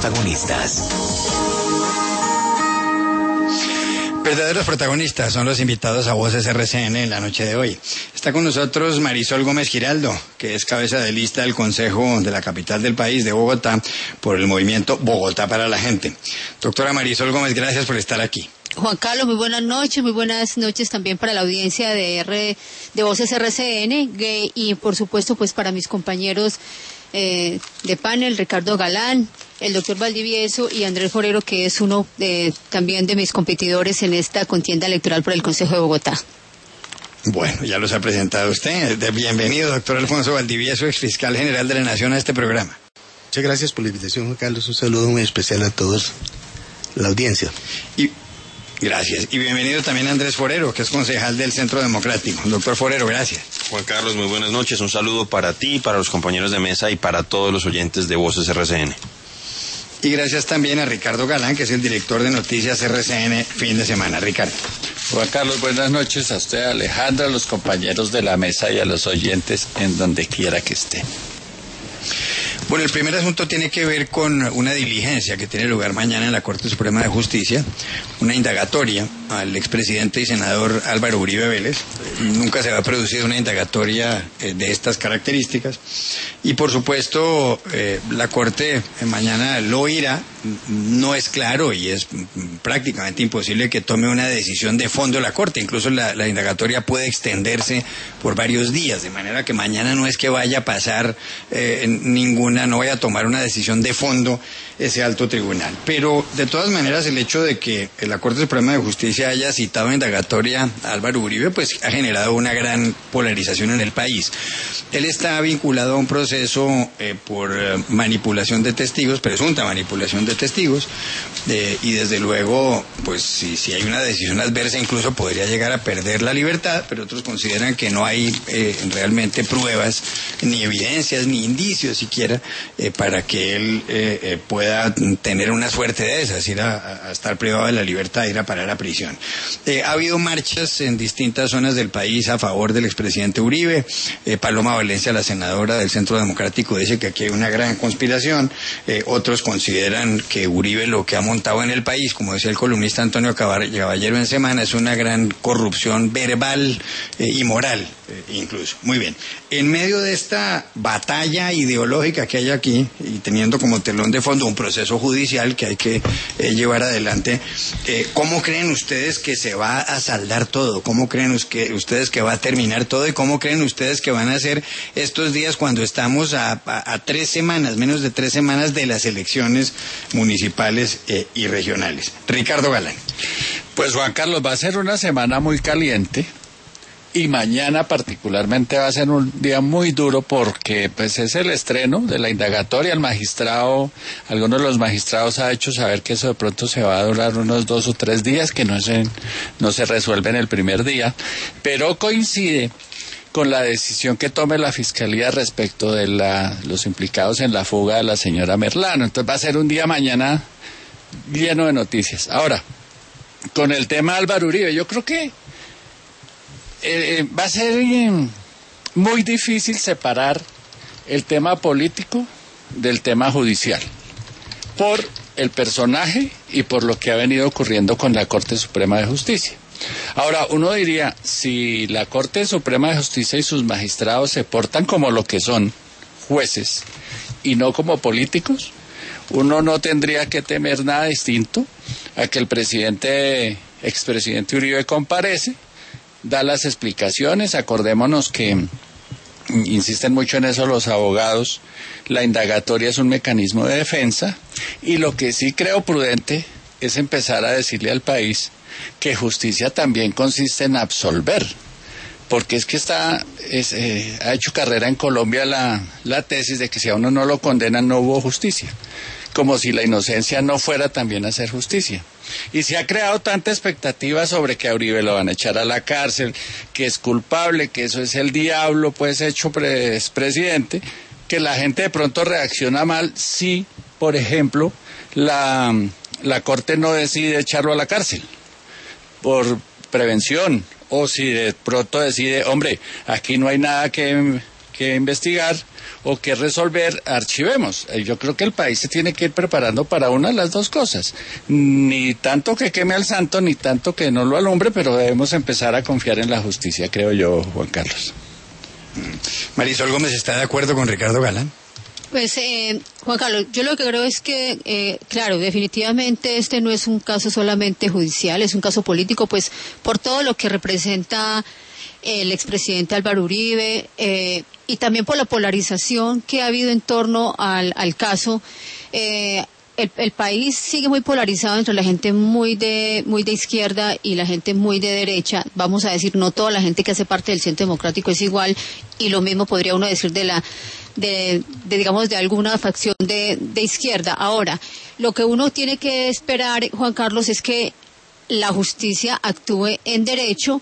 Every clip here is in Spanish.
protagonistas. Verdaderos protagonistas son los invitados a Voces RCN en la noche de hoy. Está con nosotros Marisol Gómez Giraldo, que es cabeza de lista del Consejo de la capital del país, de Bogotá, por el movimiento Bogotá para la Gente. Doctora Marisol Gómez, gracias por estar aquí. Juan Carlos, muy buenas noches también para la audiencia de Voces RCN y por supuesto pues para mis compañeros de panel, Ricardo Galán, el doctor Valdivieso y Andrés Forero, que es uno también de mis competidores en esta contienda electoral por el Consejo de Bogotá. Bueno, ya los ha presentado usted. Bienvenido, doctor Alfonso Valdivieso, exfiscal general de la Nación, a este programa. Muchas gracias por la invitación, Juan Carlos. Un saludo muy especial a todos la audiencia. Gracias. Y bienvenido también Andrés Forero, que es concejal del Centro Democrático. Doctor Forero, gracias. Juan Carlos, muy buenas noches. Un saludo para ti, para los compañeros de mesa y para todos los oyentes de Voces RCN. Y gracias también a Ricardo Galán, que es el director de Noticias RCN Fin de Semana. Ricardo. Juan Carlos, buenas noches a usted, Alejandra, a los compañeros de la mesa y a los oyentes en donde quiera que estén. Bueno, el primer asunto tiene que ver con una diligencia que tiene lugar mañana en la Corte Suprema de Justicia, una indagatoria al expresidente y senador Álvaro Uribe Vélez. Nunca se va a producir una indagatoria de estas características y por supuesto la Corte mañana lo oirá. No es claro y es prácticamente imposible que tome una decisión de fondo la Corte. Incluso la indagatoria puede extenderse por varios días, de manera que mañana no es que vaya a pasar no vaya a tomar una decisión de fondo ese alto tribunal. Pero de todas maneras el hecho de que la Corte Suprema de Justicia haya citado a indagatoria a Álvaro Uribe pues ha generado una gran polarización en el país. Él está vinculado a un proceso por manipulación de testigos, presunta manipulación de testigos, y desde luego pues si hay una decisión adversa incluso podría llegar a perder la libertad, pero otros consideran que no hay realmente pruebas ni evidencias ni indicios siquiera para que él pueda tener una suerte de esas, ir a estar privado de la libertad, ir a parar a prisión. Ha habido marchas en distintas zonas del país a favor del expresidente Uribe. Paloma Valencia, la senadora del Centro Democrático, dice que aquí hay una gran conspiración. Otros consideran que Uribe lo que ha montado en el país, como decía el columnista Antonio Caballero en Semana, es una gran corrupción verbal y moral incluso. Muy bien. En medio de esta batalla ideológica que hay aquí y teniendo como telón de fondo un proceso judicial que hay que llevar adelante, ¿cómo creen ustedes que se va a saldar todo? ¿Cómo creen ustedes que va a terminar todo? ¿Y cómo creen ustedes que van a ser estos días cuando estamos a 3 semanas, menos de 3 semanas de las elecciones municipales y regionales? Ricardo Galán. Pues Juan Carlos, va a ser una semana muy caliente. Y mañana particularmente va a ser un día muy duro porque pues es el estreno de la indagatoria. Algunos de los magistrados ha hecho saber que eso de pronto se va a durar unos 2 o 3 días, que no se resuelve en el primer día, pero coincide con la decisión que tome la Fiscalía respecto de los implicados en la fuga de la señora Merlano. Entonces va a ser un día mañana lleno de noticias. Ahora, con el tema de Álvaro Uribe, yo creo que va a ser muy difícil separar el tema político del tema judicial por el personaje y por lo que ha venido ocurriendo con la Corte Suprema de Justicia. Ahora, uno diría, si la Corte Suprema de Justicia y sus magistrados se portan como lo que son, jueces, y no como políticos, uno no tendría que temer nada distinto a que el expresidente Uribe comparece, da las explicaciones. Acordémonos que insisten mucho en eso los abogados, la indagatoria es un mecanismo de defensa y lo que sí creo prudente es empezar a decirle al país que justicia también consiste en absolver, porque es que ha hecho carrera en Colombia la tesis de que si a uno no lo condenan no hubo justicia, como si la inocencia no fuera también hacer justicia. Y se ha creado tanta expectativa sobre que a Uribe lo van a echar a la cárcel, que es culpable, que eso es el diablo, pues hecho presidente, que la gente de pronto reacciona mal si, por ejemplo, la Corte no decide echarlo a la cárcel por prevención, o si de pronto decide, hombre, aquí no hay nada que que investigar o que resolver, archivemos. Yo creo que el país se tiene que ir preparando para una de las dos cosas. Ni tanto que queme al santo, ni tanto que no lo alumbre, pero debemos empezar a confiar en la justicia, creo yo, Juan Carlos. Marisol Gómez está de acuerdo con Ricardo Galán. Pues, Juan Carlos, yo lo que creo es que, claro, definitivamente este no es un caso solamente judicial, es un caso político, pues por todo lo que representa el expresidente Álvaro Uribe y también por la polarización que ha habido en torno al caso. El país sigue muy polarizado entre la gente muy de izquierda y la gente muy de derecha. Vamos a decir, no toda la gente que hace parte del Centro Democrático es igual, y lo mismo podría uno decir digamos, de alguna facción de izquierda. Ahora, lo que uno tiene que esperar, Juan Carlos, es que la justicia actúe en derecho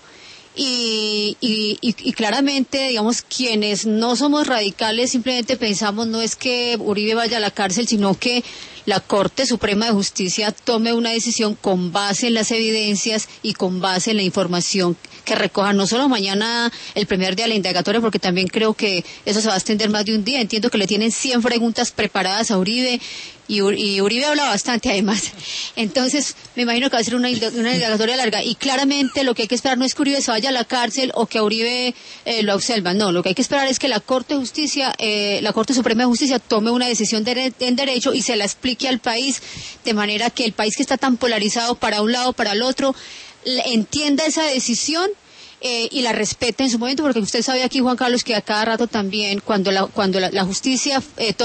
y claramente, digamos, quienes no somos radicales simplemente pensamos no es que Uribe vaya a la cárcel, sino que la Corte Suprema de Justicia tome una decisión con base en las evidencias y con base en la información que recoja, no solo mañana el primer día de la indagatoria, porque también creo que eso se va a extender más de un día. Entiendo que le tienen 100 preguntas preparadas a Uribe y Uribe habla bastante además. Entonces me imagino que va a ser una indagatoria larga, y claramente lo que hay que esperar no es que Uribe se vaya a la cárcel o que a Uribe lo absolvan, no, lo que hay que esperar es que la Corte Suprema de Justicia tome una decisión en derecho y se la explique al país, de manera que el país, que está tan polarizado para un lado, para el otro, entienda esa decisión y la respete en su momento, porque usted sabe aquí, Juan Carlos, que a cada rato también cuando la justicia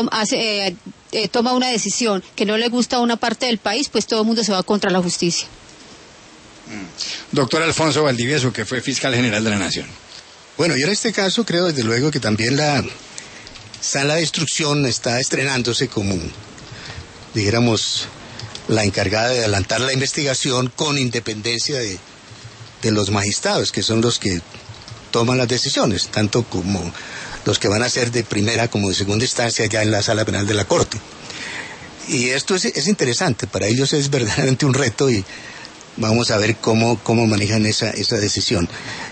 toma una decisión que no le gusta a una parte del país, pues todo el mundo se va contra la justicia. Doctor Alfonso Valdivieso, que fue fiscal general de la Nación. Bueno, yo en este caso creo desde luego que también la Sala de Instrucción está estrenándose como, dijéramos, la encargada de adelantar la investigación con independencia de los magistrados, que son los que toman las decisiones, tanto como los que van a ser de primera como de segunda instancia ya en la Sala Penal de la Corte. Y esto es interesante, para ellos es verdaderamente un reto, y vamos a ver cómo manejan esa decisión.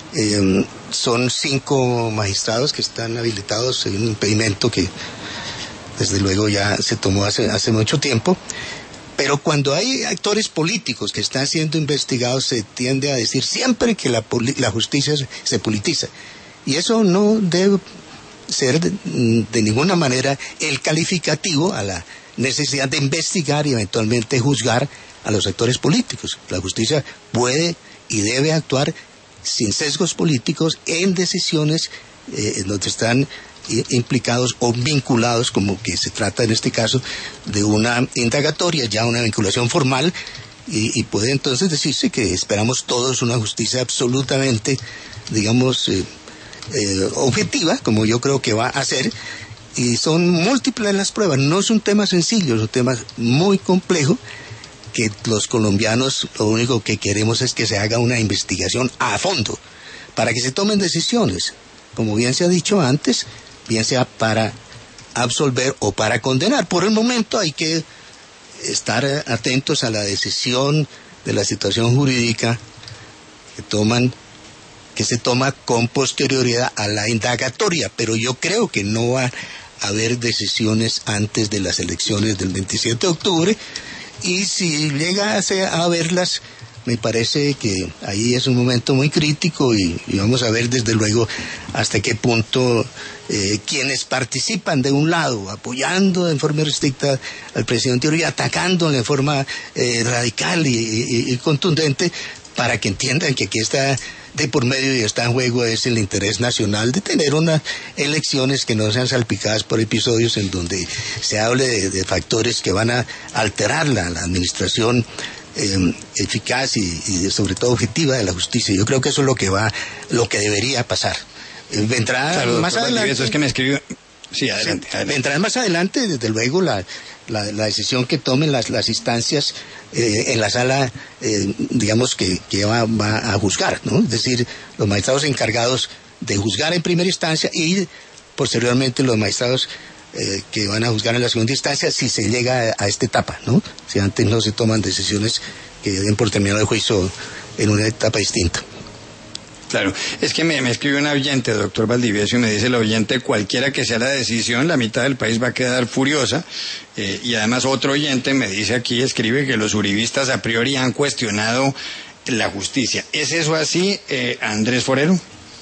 Son 5 magistrados que están habilitados en un impedimento que desde luego ya se tomó hace mucho tiempo. Pero cuando hay actores políticos que están siendo investigados, se tiende a decir siempre que la justicia se politiza. Y eso no debe ser de ninguna manera el calificativo a la necesidad de investigar y eventualmente juzgar a los actores políticos. La justicia puede y debe actuar sin sesgos políticos en decisiones en donde están implicados o vinculados, como que se trata en este caso de una indagatoria, ya una vinculación formal, y puede entonces decirse que esperamos todos una justicia absolutamente, digamos, objetiva, como yo creo que va a ser. Y son múltiples las pruebas, no es un tema sencillo, es un tema muy complejo, que los colombianos lo único que queremos es que se haga una investigación a fondo, para que se tomen decisiones, como bien se ha dicho antes, bien sea para absolver o para condenar. Por el momento hay que estar atentos a la decisión de la situación jurídica que se toma con posterioridad a la indagatoria, pero yo creo que no va a haber decisiones antes de las elecciones del 27 de octubre, y si llega a haberlas, me parece que ahí es un momento muy crítico, y vamos a ver desde luego hasta qué punto quienes participan de un lado, apoyando en forma restricta al presidente Uribe, atacándole en forma radical y contundente, para que entiendan que aquí está de por medio y está en juego es el interés nacional de tener unas elecciones que no sean salpicadas por episodios en donde se hable de factores que van a alterar la administración eficaz y sobre todo objetiva de la justicia. Yo creo que eso es lo que debería pasar. Vendrá claro, más adelante. Eso es que me escribió. Sí, adelante. Vendrá más adelante, desde luego, la decisión que tomen las instancias en la sala, digamos, que va a juzgar, ¿no? Es decir, los magistrados encargados de juzgar en primera instancia y posteriormente los magistrados que van a juzgar en la segunda instancia si se llega a esta etapa, ¿no? Si antes no se toman decisiones que den por terminado el juicio en una etapa distinta. Claro, es que me escribe un oyente, doctor Valdivieso, y me dice el oyente, cualquiera que sea la decisión, la mitad del país va a quedar furiosa. Y además otro oyente me dice aquí, escribe que los uribistas a priori han cuestionado la justicia. ¿Es eso así, Andrés Forero?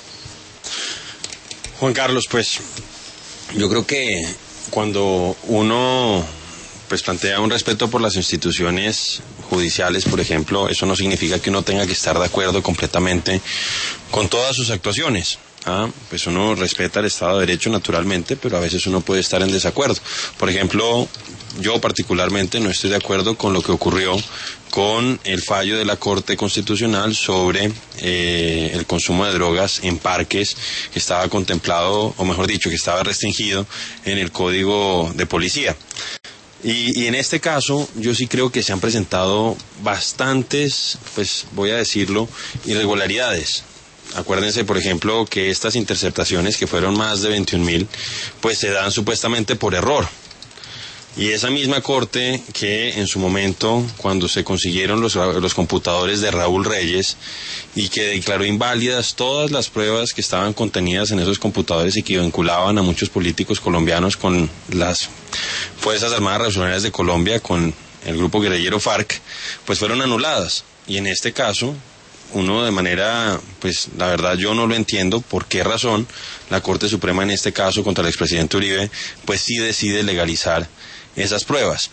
Juan Carlos, pues yo creo que cuando uno pues plantea un respeto por las instituciones judiciales, por ejemplo, eso no significa que uno tenga que estar de acuerdo completamente con todas sus actuaciones. Pues uno respeta el Estado de Derecho naturalmente, pero a veces uno puede estar en desacuerdo. Por ejemplo, yo particularmente no estoy de acuerdo con lo que ocurrió con el fallo de la Corte Constitucional sobre el consumo de drogas en parques, que estaba contemplado, o mejor dicho, que estaba restringido en el Código de Policía. Y en este caso, yo sí creo que se han presentado bastantes, pues voy a decirlo, irregularidades. Acuérdense, por ejemplo, que estas interceptaciones, que fueron más de 21.000, pues se dan supuestamente por error. Y esa misma corte que en su momento, cuando se consiguieron los computadores de Raúl Reyes y que declaró inválidas todas las pruebas que estaban contenidas en esos computadores y que vinculaban a muchos políticos colombianos con las Fuerzas Armadas Revolucionarias de Colombia, con el grupo guerrillero FARC, pues fueron anuladas. Y en este caso, uno de manera, pues la verdad yo no lo entiendo por qué razón la Corte Suprema en este caso contra el expresidente Uribe, pues sí decide legalizar esas pruebas.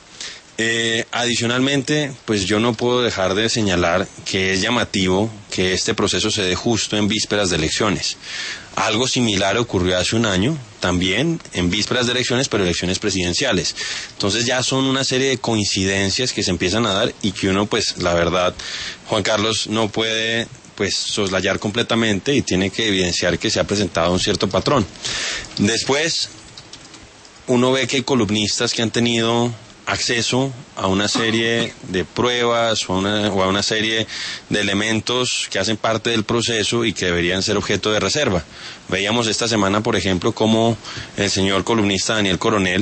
Adicionalmente, pues yo no puedo dejar de señalar que es llamativo que este proceso se dé justo en vísperas de elecciones. Algo similar ocurrió hace un año, también en vísperas de elecciones, pero elecciones presidenciales. Entonces ya son una serie de coincidencias que se empiezan a dar y que uno, pues la verdad, Juan Carlos, no puede pues soslayar completamente y tiene que evidenciar que se ha presentado un cierto patrón. Después, uno ve que hay columnistas que han tenido acceso a una serie de pruebas o a una serie de elementos que hacen parte del proceso y que deberían ser objeto de reserva. Veíamos esta semana, por ejemplo, cómo el señor columnista Daniel Coronel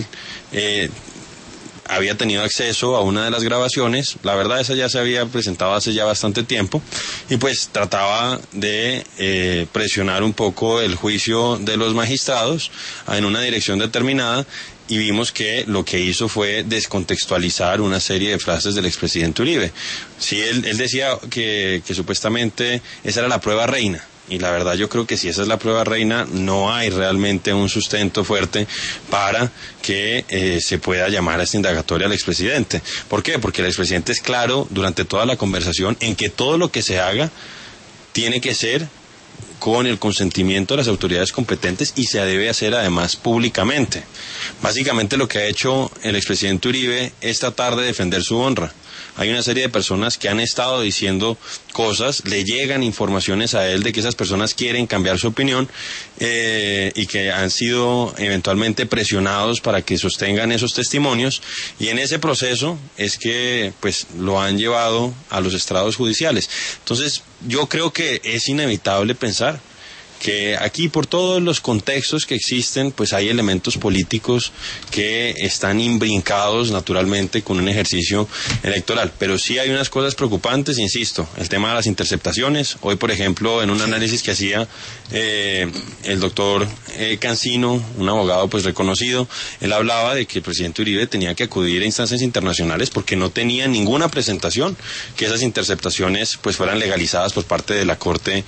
había tenido acceso a una de las grabaciones. La verdad, esa ya se había presentado hace ya bastante tiempo y pues trataba de presionar un poco el juicio de los magistrados en una dirección determinada. Y vimos que lo que hizo fue descontextualizar una serie de frases del expresidente Uribe. Sí, él decía que supuestamente esa era la prueba reina. Y la verdad yo creo que si esa es la prueba reina, no hay realmente un sustento fuerte para que se pueda llamar a esta indagatoria al expresidente. ¿Por qué? Porque el expresidente es claro durante toda la conversación en que todo lo que se haga tiene que ser con el consentimiento de las autoridades competentes y se debe hacer además públicamente. Básicamente lo que ha hecho el expresidente Uribe es tratar de defender su honra. Hay una serie de personas que han estado diciendo cosas, le llegan informaciones a él de que esas personas quieren cambiar su opinión y que han sido eventualmente presionados para que sostengan esos testimonios, y en ese proceso es que pues lo han llevado a los estrados judiciales. Entonces yo creo que es inevitable pensar que aquí, por todos los contextos que existen, pues hay elementos políticos que están imbrincados naturalmente con un ejercicio electoral. Pero sí hay unas cosas preocupantes, insisto, el tema de las interceptaciones. Hoy, por ejemplo, en un análisis que hacía el doctor Cancino, un abogado pues reconocido, él hablaba de que el presidente Uribe tenía que acudir a instancias internacionales porque no tenía ninguna presentación que esas interceptaciones pues fueran legalizadas por parte de la Corte,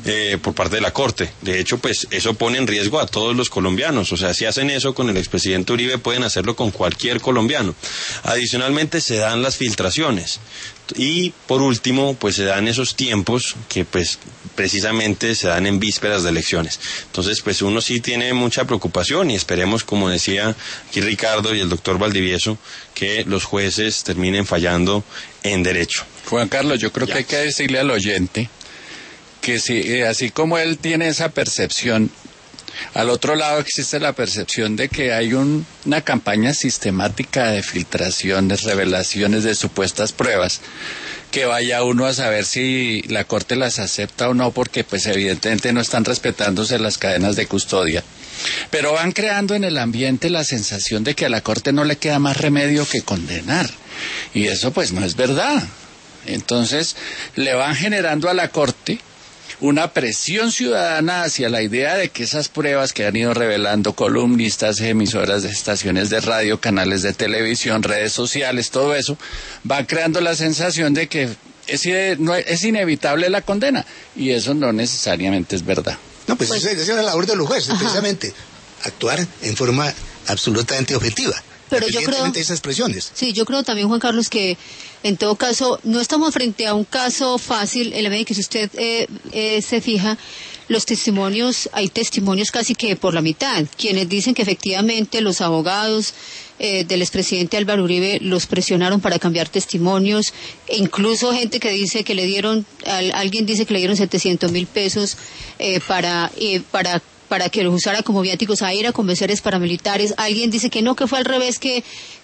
De hecho, pues eso pone en riesgo a todos los colombianos. O sea, si hacen eso con el expresidente Uribe, pueden hacerlo con cualquier colombiano. Adicionalmente, se dan las filtraciones. Y por último, pues se dan esos tiempos que pues precisamente se dan en vísperas de elecciones. Entonces, pues uno sí tiene mucha preocupación y esperemos, como decía aquí Ricardo y el doctor Valdivieso, que los jueces terminen fallando en derecho. Juan Carlos, yo creo que hay que decirle al oyente que si, así como él tiene esa percepción, al otro lado existe la percepción de que hay una campaña sistemática de filtraciones, revelaciones de supuestas pruebas, que vaya uno a saber si la Corte las acepta o no, porque pues evidentemente no están respetándose las cadenas de custodia. Pero van creando en el ambiente la sensación de que a la Corte no le queda más remedio que condenar. Y eso pues no es verdad. Entonces le van generando a la Corte una presión ciudadana hacia la idea de que esas pruebas que han ido revelando columnistas, emisoras de estaciones de radio, canales de televisión, redes sociales, todo eso, va creando la sensación de que es inevitable la condena, y eso no necesariamente es verdad. No, pues esa es la labor de los jueces, precisamente, actuar en forma absolutamente objetiva. Pero yo creo, de esas presiones. Sí, yo creo también, Juan Carlos, que en todo caso no estamos frente a un caso fácil, en la medida que si usted se fija, hay testimonios casi que por la mitad, quienes dicen que efectivamente los abogados del expresidente Álvaro Uribe los presionaron para cambiar testimonios, e incluso gente que dice que le dieron, alguien dice que le dieron 700,000 pesos para que los usara como viáticos a ir a convencer a paramilitares. Alguien dice que no, que fue al revés, que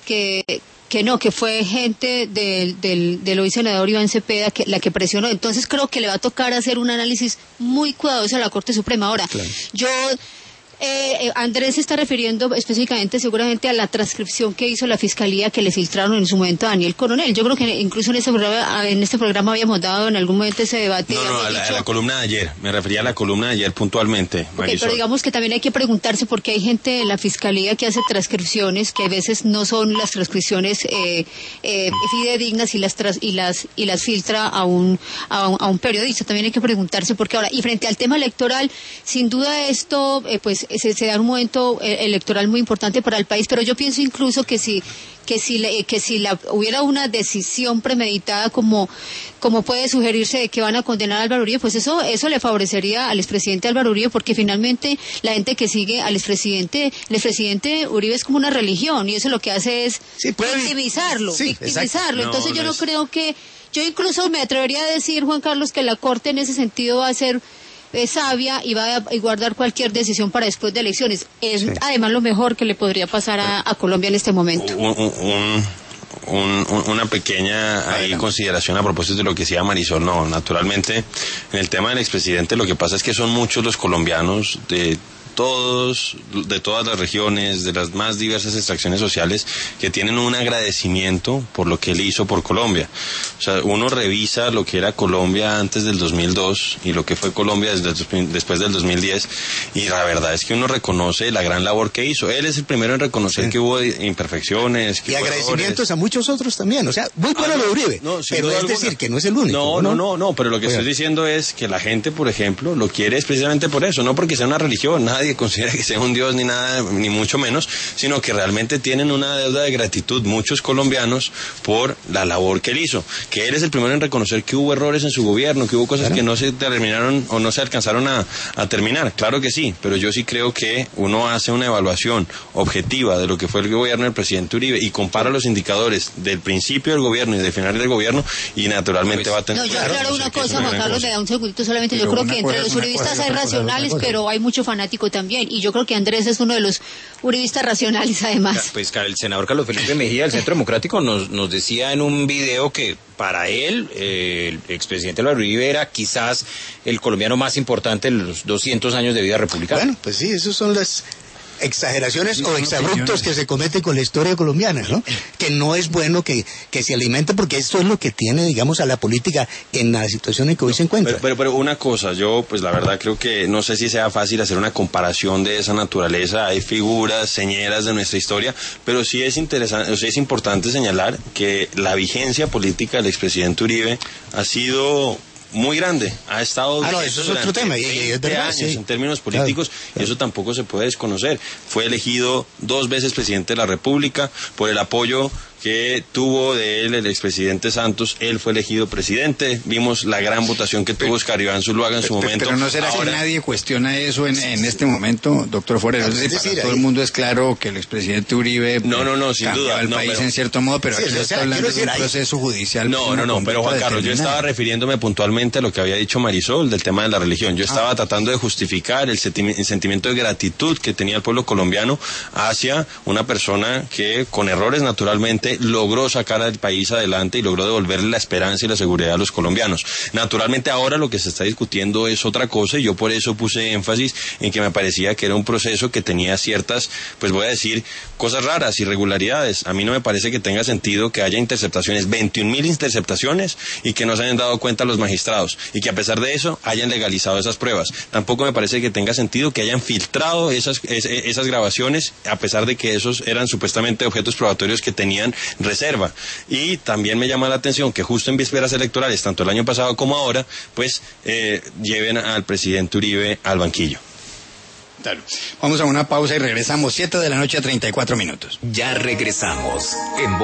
no, que fue gente del hoy senador Iván Cepeda la que presionó. Entonces creo que le va a tocar hacer un análisis muy cuidadoso a la Corte Suprema. Ahora, claro. Andrés se está refiriendo específicamente seguramente a la transcripción que hizo la Fiscalía, que le filtraron en su momento a Daniel Coronel. Yo creo que incluso en este programa habíamos dado en algún momento ese debate. No, a la columna de ayer, me refería a la columna de ayer puntualmente. Okay, pero digamos que también hay que preguntarse por qué hay gente en la Fiscalía que hace transcripciones que a veces no son las transcripciones fidedignas y las filtra a un periodista. También hay que preguntarse por qué ahora. Y frente al tema electoral, sin duda esto pues se da un momento electoral muy importante para el país, pero yo pienso incluso que si hubiera una decisión premeditada como puede sugerirse de que van a condenar a Álvaro Uribe, pues eso le favorecería al expresidente Álvaro Uribe, porque finalmente la gente que sigue al expresidente, el expresidente Uribe es como una religión, y eso lo que hace es victimizarlo. Entonces yo no creo que, yo incluso me atrevería a decir, Juan Carlos, que la Corte en ese sentido va a ser sabia y va a guardar cualquier decisión para después de elecciones. Es además lo mejor que le podría pasar a Colombia en este momento. Una pequeña consideración a propósito de lo que decía Marisol. No, naturalmente, en el tema del expresidente lo que pasa es que son muchos los colombianos de todas las regiones, de las más diversas extracciones sociales, que tienen un agradecimiento por lo que él hizo por Colombia. O sea, uno revisa lo que era Colombia antes del 2002 y lo que fue Colombia después del 2010, y la verdad es que uno reconoce la gran labor que hizo. Él es el primero en reconocer que hubo imperfecciones. Y agradecimientos a muchos otros también. O sea, muy bueno lo de Uribe, pero es decir que no es el único. No, pero lo que estoy diciendo es que la gente, por ejemplo, lo quiere es precisamente por eso, no porque sea una religión. Nadie considera que sea un dios ni nada, ni mucho menos, sino que realmente tienen una deuda de gratitud muchos colombianos por la labor que él hizo. Que él es el primero en reconocer que hubo errores en su gobierno, que hubo cosas que no se terminaron o no se alcanzaron a terminar. Claro que sí, pero yo sí creo que uno hace una evaluación objetiva de lo que fue el gobierno del presidente Uribe y compara los indicadores del principio del gobierno y del final del gobierno, y naturalmente va a tener... No, yo aclaro una cosa, Juan Carlos, me da un segundito solamente. Yo creo que entre los uribistas hay racionales, pero hay mucho fanático también, y yo creo que Andrés es uno de los uribistas racionales además. Pues el senador Carlos Felipe Mejía del Centro Democrático nos decía en un video que para él el expresidente Álvaro Uribe era quizás el colombiano más importante en los 200 años de vida republicana. Bueno, pues sí, esos son las exageraciones o exabruptos que se cometen con la historia colombiana, ¿no? Que no es bueno que se alimente, porque esto es lo que tiene, digamos, a la política en la situación en que hoy se encuentra. Pero una cosa, yo pues la verdad creo que no sé si sea fácil hacer una comparación de esa naturaleza. Hay figuras señeras de nuestra historia, pero sí es interesante, o sea, es importante señalar que la vigencia política del expresidente Uribe ha sido muy grande, ha estado eso es otro tema, y es verdad, años en términos políticos, y eso tampoco se puede desconocer. Fue elegido 2 veces presidente de la República por el apoyo que tuvo de él el expresidente Santos. Él fue elegido presidente. Vimos la gran votación que tuvo Oscar Iván Zuluaga en su momento. Pero no será que nadie cuestiona eso en este momento, doctor Forero. Es decir, para todo el mundo es claro que el expresidente Uribe sin duda el país en cierto modo, pero aquí está hablando de un proceso judicial. Pero Juan Carlos, yo estaba refiriéndome puntualmente a lo que había dicho Marisol del tema de la religión. Yo estaba tratando de justificar el sentimiento de gratitud que tenía el pueblo colombiano hacia una persona que, con errores naturalmente, realmente logró sacar al país adelante y logró devolverle la esperanza y la seguridad a los colombianos. Naturalmente ahora lo que se está discutiendo es otra cosa, y yo por eso puse énfasis en que me parecía que era un proceso que tenía ciertas, pues voy a decir, cosas raras, irregularidades. A mí no me parece que tenga sentido que haya interceptaciones, 21.000 interceptaciones, y que no se hayan dado cuenta los magistrados, y que a pesar de eso hayan legalizado esas pruebas. Tampoco me parece que tenga sentido que hayan filtrado esas grabaciones, a pesar de que esos eran supuestamente objetos probatorios que tenían reserva. Y también me llama la atención que justo en vísperas electorales, tanto el año pasado como ahora, pues lleven al presidente Uribe al banquillo. Claro. Vamos a una pausa y regresamos, 7 de la noche a 34 minutos. Ya regresamos.